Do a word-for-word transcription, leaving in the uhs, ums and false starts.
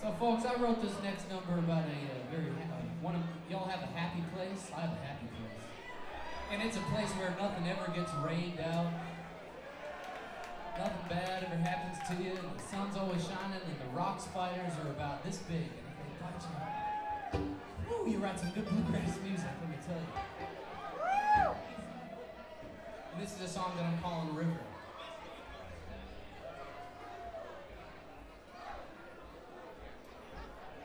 So, folks, I wrote this next number about a uh, very uh, one of y'all have a happy place. I have a happy place, and it's a place where nothing ever gets rained out. Nothing bad ever happens to you, and the sun's always shining, and the rock spiders are about this big, and if they bite you, woo, you write some good bluegrass music. Let me tell you. And this is a song that I'm calling River.